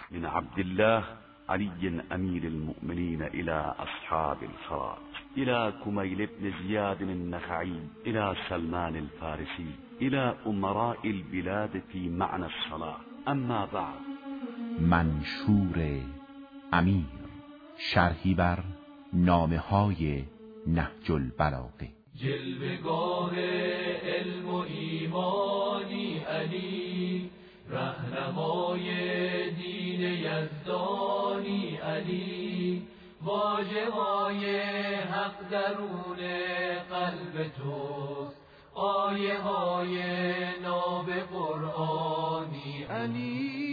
من عبد الله علي امیر المؤمنین الى اصحاب الفرات، الى کمیل بن زیاد النخعی، الى سلمان الفارسی، الى امراء البلاد فی معنى الصلاة. اما بعد. منشور امیر، شرحی بر نامه های نهج البلاغه. جلوه‌گاه علم و ایمانی علی، رهنمای دین یزدانی علی، واژه‌های حق درون قلب توست، آیه‌های ناب قرآنی علی.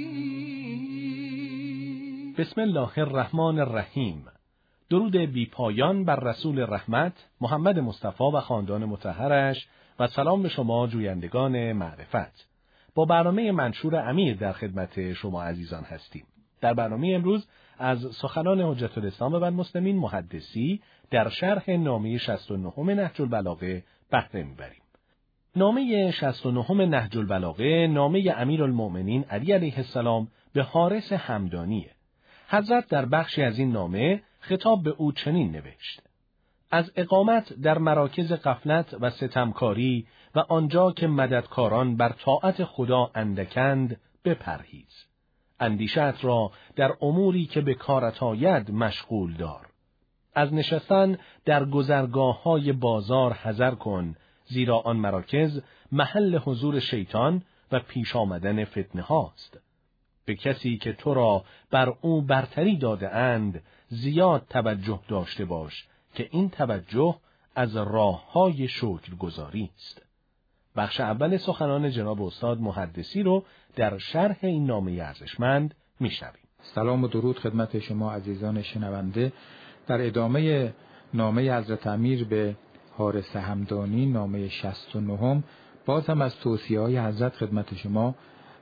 بسم الله الرحمن الرحیم. درود بی پایان بر رسول رحمت محمد مصطفی و خاندان مطهرش و سلام به شما جویندگان معرفت. با برنامه منشور امیر در خدمت شما عزیزان هستیم. در برنامه امروز از سخنان حجت الاسلام و المسلمین محدثی در شرح نامه 69 نهج البلاغه بهره میبریم. نامه 69 نهج البلاغه نامه امیرالمؤمنین علی علیه السلام به حارث همدانیه. حضرت در بخشی از این نامه خطاب به او چنین نوشت: از اقامت در مراکز غفلت و ستمکاری و آنجا که مددکاران بر طاعت خدا اندکند بپرهیز. اندیشت را در اموری که به کارت آید مشغول دار. از نشستن در گذرگاه‌های بازار حذر کن، زیرا آن مراکز محل حضور شیطان و پیش آمدن فتنه هاست. به کسی که تو را بر او برتری داده اند زیاد توجه داشته باش که این توجه از راه‌های شکرگزاری است. بخش اول سخنان جناب استاد محدثی رو در شرح این نامه ارزشمند میشنویم. سلام و درود خدمت شما عزیزان شنونده. در ادامه نامه حضرت امیر به حارث همدانی، نامه 69، باز هم از توصیه‌های حضرت خدمت شما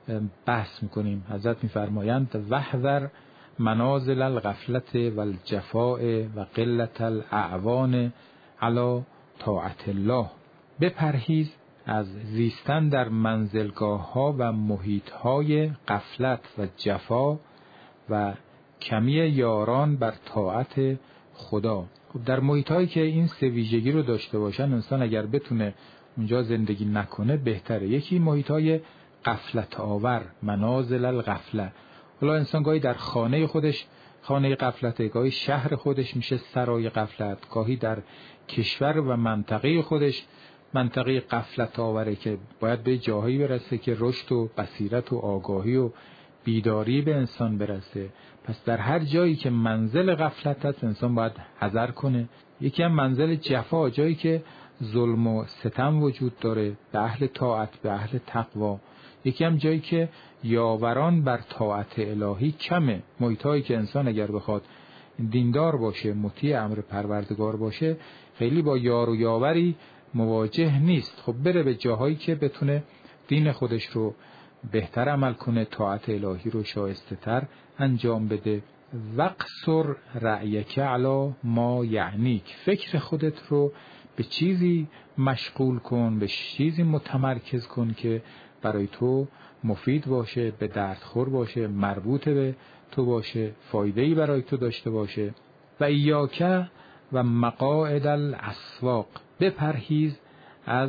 بحث میکنیم. حضرت میفرمایند: وحذر منازل الغفلت والجفاء و قلت الاعوان علی طاعت الله. بپرهیز از زیستن در منزلگاه ها و محیط های غفلت و جفا و کمی یاران بر طاعت خدا. خب در محیط هایی که این سه ویژگی رو داشته باشن، انسان اگر بتونه اونجا زندگی نکنه بهتره. یکی محیط های غفلت آور، منازل الغفله. حالا انسان گاهی در خانه خودش خانه غفلته، گاهی شهر خودش میشه سرای غفلت، گاهی در کشور و منطقه خودش منطقه غفلت آوره که باید به جاهایی برسه که رشد و بصیرت و آگاهی و بیداری به انسان برسه. پس در هر جایی که منزل غفلت هست انسان باید حذر کنه. یکی هم منزل جفا، جایی که ظلم و ستم وجود داره به اهل طاعت، به اهل تقوا. یکی هم جایی که یاوران بر طاعت الهی کمه. محیطایی که انسان اگر بخواد دیندار باشه، مطیع امر پروردگار باشه، خیلی با یار و یاوری مواجه نیست. خب بره به جاهایی که بتونه دین خودش رو بهتر عمل کنه، طاعت الهی رو شایسته تر انجام بده. وقصر رأیک علی ما یعنیک. فکر خودت رو به چیزی مشغول کن، به چیزی متمرکز کن که برای تو مفید باشه، به دردخور باشه، مربوط به تو باشه، فایده‌ای برای تو داشته باشه. و ایاک و مقاعد الاسواق. بپرهیز از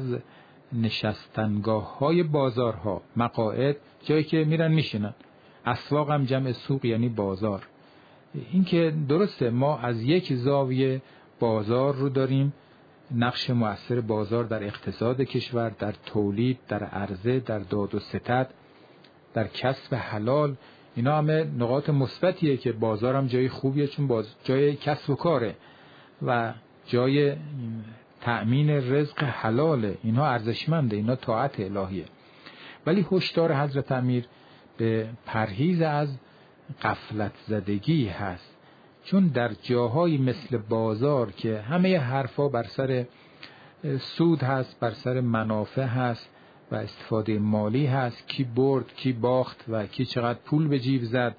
نشستنگاه‌های بازارها. مقاعد جایی که میرن میشینن. اسواق هم جمع سوق یعنی بازار. این که درسته ما از یک زاویه بازار رو داریم، نقش مؤثر بازار در اقتصاد کشور، در تولید، در عرضه، در داد و ستد، در کسب حلال، اینا همه نقاط مثبتیه که بازار هم جای خوبیه، چون جای کسب و کاره و جای تأمین رزق حلاله. اینها ارزشمنده، اینا طاعت الهیه. ولی هشدار حضرت امیر به پرهیز از غفلت زدگی هست، چون در جاهایی مثل بازار که همه حرفا بر سر سود هست، بر سر منافع هست و استفاده مالی هست، کی برد کی باخت و کی چقدر پول به جیب زد،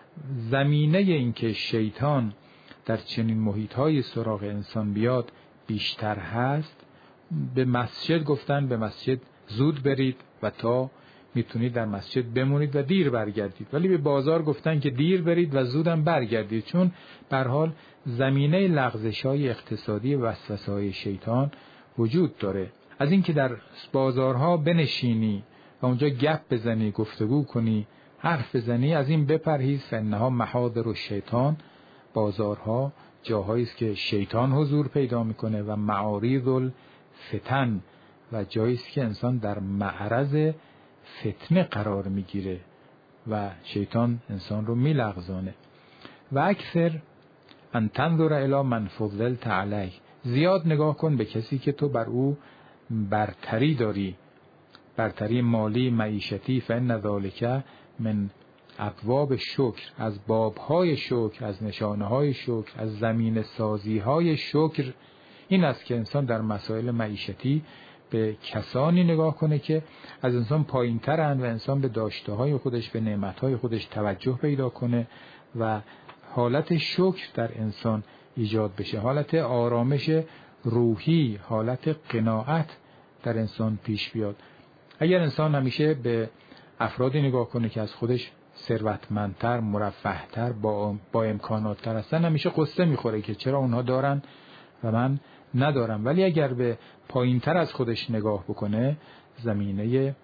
زمینه این که شیطان در چنین محیط‌های سراغ انسان بیاد بیشتر هست. به مسجد گفتن به مسجد زود برید و تا میتونید در مسجد بمونید و دیر برگردید، ولی به بازار گفتن که دیر برید و زودم برگردید، چون به هر حال زمینه لغزش‌های اقتصادی و وسوسه‌های شیطان وجود داره. از اینکه در بازارها بنشینی و اونجا گپ بزنی، گفتگو کنی، حرف بزنی، از این بپرهیز، فانها محاضر الشیطان. بازارها جاهایی است که شیطان حضور پیدا میکنه و معاریض الفتن، و جایی است که انسان در معرض فتنه قرار میگیره و شیطان انسان رو میلغزانه. و اکثر ان تنظر الی من فضلت علیه، زیاد نگاه کن به کسی که تو بر او برتری داری، برتری مالی، معیشتی. فان ذلک من ابواب شکر، از بابهای شکر، از نشانه‌های شکر، از زمین سازی‌های شکر این است که انسان در مسائل معیشتی به کسانی نگاه کنه که از انسان پایین‌ترند و انسان به داشته‌های خودش، به نعمت‌های خودش توجه پیدا کنه و حالت شکر در انسان ایجاد بشه، حالت آرامش روحی، حالت قناعت در انسان پیش بیاد. اگر انسان همیشه به افرادی نگاه کنه که از خودش ثروتمندتر، مرفه‌تر، با امکانات‌تر هستن، همیشه قصه میخوره که چرا اونها دارن و من ندارم. ولی اگر به پایین‌تر از خودش نگاه بکنه، زمینه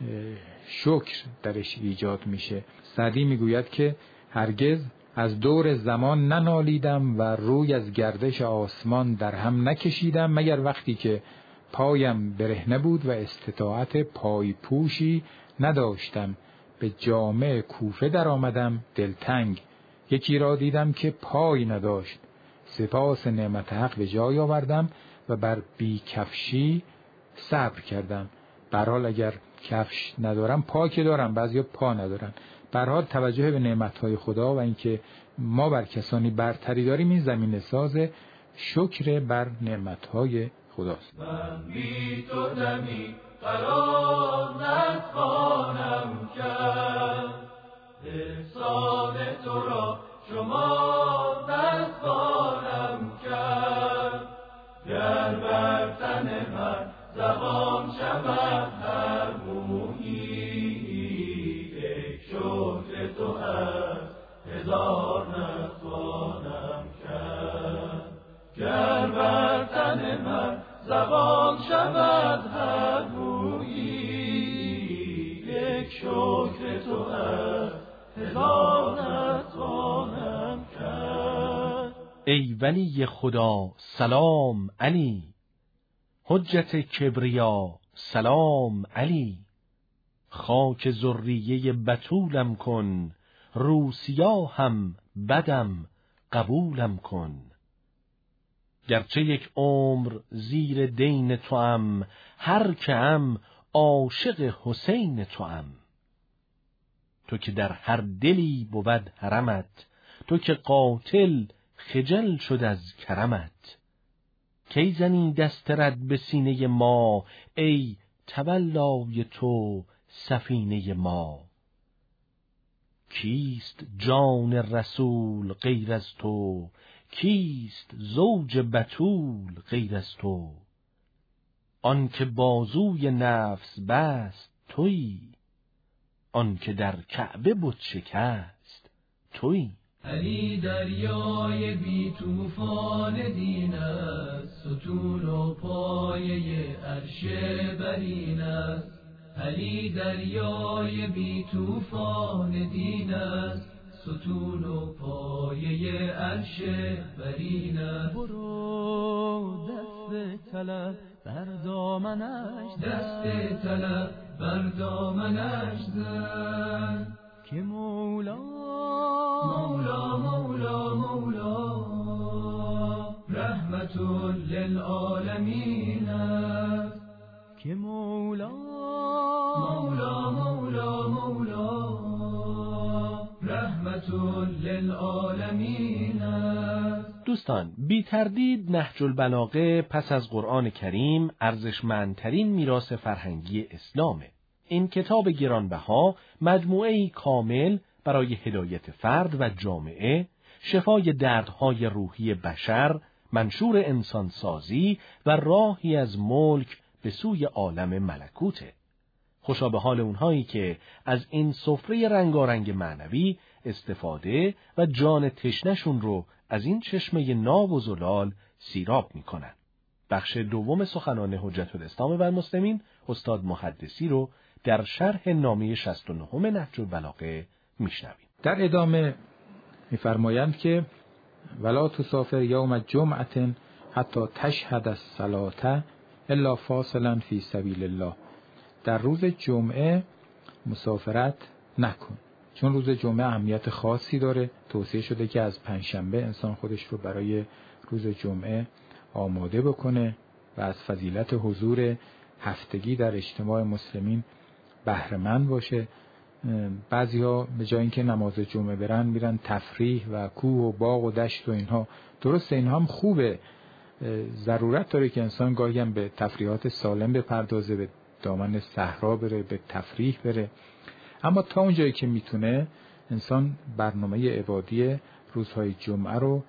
شکر درش ایجاد میشه. سعدی میگوید که هرگز از دور زمان ننالیدم و روی از گردش آسمان در هم نکشیدم، مگر وقتی که پایم برهنه بود و استطاعت پای پوشی نداشتم. به جامع کوفه در آمدم دلتنگ، یکی را دیدم که پای نداشت. سپاس نعمت حق به جای آوردم و بر بی کفشی صبر کردم. به هر حال اگر کفش ندارم، پا که دارم، بعضیا پا ندارن. به هر حال توجه به نعمت‌های خدا و اینکه ما بر کسانی برتری داریم، این زمینه ساز شکر بر نعمت‌های خداست. من بی تو دمی قرار نتوانم کرد، احسان تو را شما نتوانم کرد. گر بر تن من زبان شود هر مویی، یک شکر تو از هزار نتوانم کرد. گر بر تن من زبان شود هر مویی، یک شکر تو از هزار نتوانم کرد. ای ولی خدا سلام علی، حجت کبریا سلام علی. خاک ذریه بتولم کن، روسیا هم بدم قبولم کن. گرچه یک عمر زیر دین توام، هر که ام عاشق حسین توام. تو که در هر دلی بود حرمت، تو که قاتل خجل شد از کرمت. کی زنی دست رد به سینه ما، ای تولای تو سفینه ما. کیست جان رسول غیر از تو، کیست زوج بتول غیر از تو. آن که بازوی نفس بست تویی، آن که در کعبه بت شکست تویی. علی دریای بی طوفان دین است، ستون و پایه عرش برین است. علی دریای بی طوفان دین است، ستون و پایه عرش برین است. برو دست طلب بر دامنش، دست طلب بر دامنش زن، که مولا مولا مولا مولا رحمت للعالمین است. که مولا مولا مولا مولا رحمت للعالمین است. دوستان، بی تردید نهج البلاغه پس از قرآن کریم ارزشمندترین میراث فرهنگی اسلامه. این کتاب گرانبها مجموعه‌ای کامل برای هدایت فرد و جامعه، شفای دردهای روحی بشر، منشور انسانسازی و راهی از ملک به سوی عالم ملکوته. خوشا به حال اونهایی که از این سفره رنگارنگ معنوی استفاده و جان تشنه‌شون رو از این چشمه ناب و زلال سیراب میکنن. بخش دوم سخنان حجت الاسلام و المسلمین استاد محدثی رو در شرح نامه 69 نهج البلاغه میشنویم. در ادامه میفرمایند که ولا تسافر یوم جمعه حتی تشهد الصلاة الا فاصلا فی سبیل الله. در روز جمعه مسافرت نکن، چون روز جمعه اهمیت خاصی داره. توصیه شده که از پنجشنبه انسان خودش رو برای روز جمعه آماده بکنه و از فضیلت حضور هفتگی در اجتماع مسلمین بهره مند باشه. بعضی‌ها به جای اینکه نماز جمعه برن میرن تفریح و کوه و باغ و دشت و اینها. درسته اینها هم خوبه، ضرورت داره که انسان گاهی هم به تفریحات سالم بپردازه، به دامن صحرا بره، به تفریح بره، اما تا اونجایی که میتونه انسان برنامه عبادی روزهای جمعه رو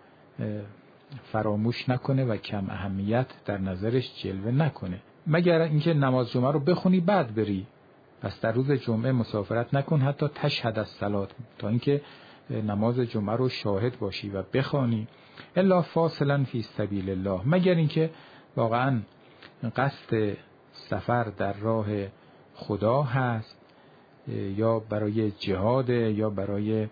فراموش نکنه و کم اهمیت در نظرش جلوه نکنه. مگر اینکه نماز جمعه رو بخونی بعد بری، پس در روز جمعه مسافرت نکن حتی تشهد الصلاة، تا اینکه نماز جمعه رو شاهد باشی و بخوانی. الا فاصلا فی سبیل الله، مگر اینکه واقعا قصد سفر در راه خدا هست، یا برای جهاد، یا برای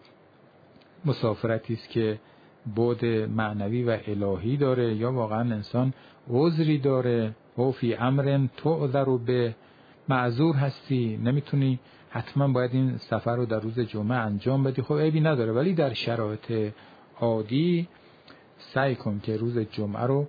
مسافرتی است که بعد معنوی و الهی داره، یا واقعا انسان عذری داره، او فی امر تعذر به معذور هستی، نمیتونی حتما باید این سفر رو در روز جمعه انجام بدی، خب عیبی نداره، ولی در شرایط عادی سعی کن که روز جمعه رو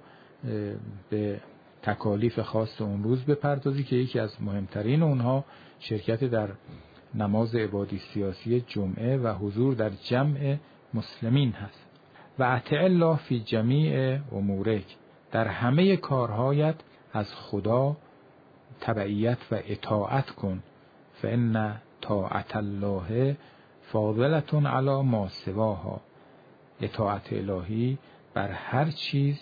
به تکالیف خاص اون روز بپردازی که یکی از مهمترین اونها شرکت در نماز عبادی سیاسی جمعه و حضور در جمع مسلمین هست. و اطع الله فی جمیع امورک، در همه کارهایت از خدا تبعیت و اطاعت کن. فان طاعت الله فاضلة علی ما سواها، اطاعت الهی بر هر چیز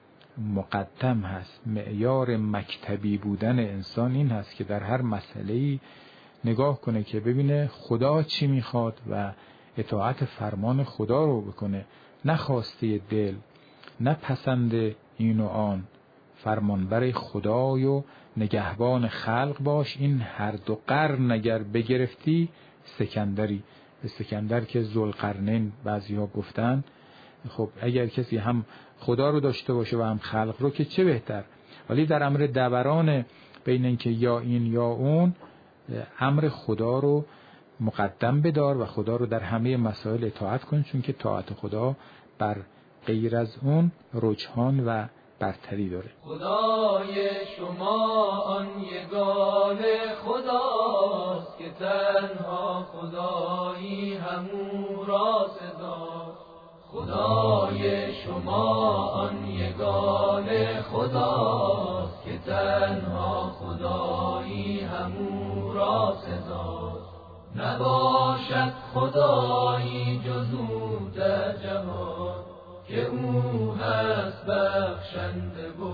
مقدم هست. معیار مکتبی بودن انسان این هست که در هر مسئله‌ای نگاه کنه که ببینه خدا چی میخواد و اطاعت فرمان خدا رو بکنه، نه خواسته دل، نه پسند این و آن. فرمانبر خدای و نگهبان خلق باش، این هر دو قرن اگر بگرفتی سکندری. سکندر که ذوالقرنین بعضی‌ها گفتن، خب اگر کسی هم خدا رو داشته باشه و هم خلق رو که چه بهتر، ولی در امر دوران بین اینکه یا این یا اون، امر خدا رو مقدم بدار و خدا رو در همه مسائل اطاعت کن، چون که طاعت خدا بر غیر از اون رجحان و برتری داره. خدای شما آن یگان خداست که تنها خدایی همو را سزاست. خدای شما آن یگان خداست که تنها خدایی همو را سزاست. نباشد خدایی جز او در جهان، که او هست بخشنده و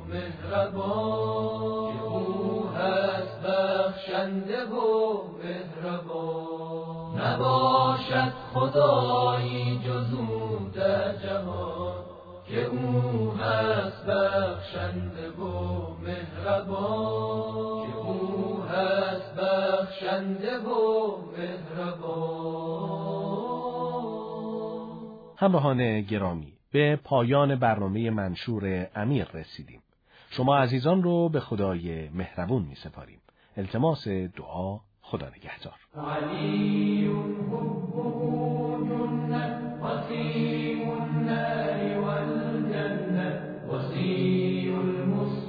مهربان، که او هست بخشنده و مهربان. نباشد خدایی جز او در جهان، که او هست بخشنده و مهربان، که او هست بخشنده و مهربان. همراهان گرامی، به پایان برنامه منشور امیر رسیدیم. شما عزیزان رو به خدای مهربون می سپاریم. التماس دعا، خدا نگهدار. علی حبه جنة وسيم النار والجنة وسيم المسلمين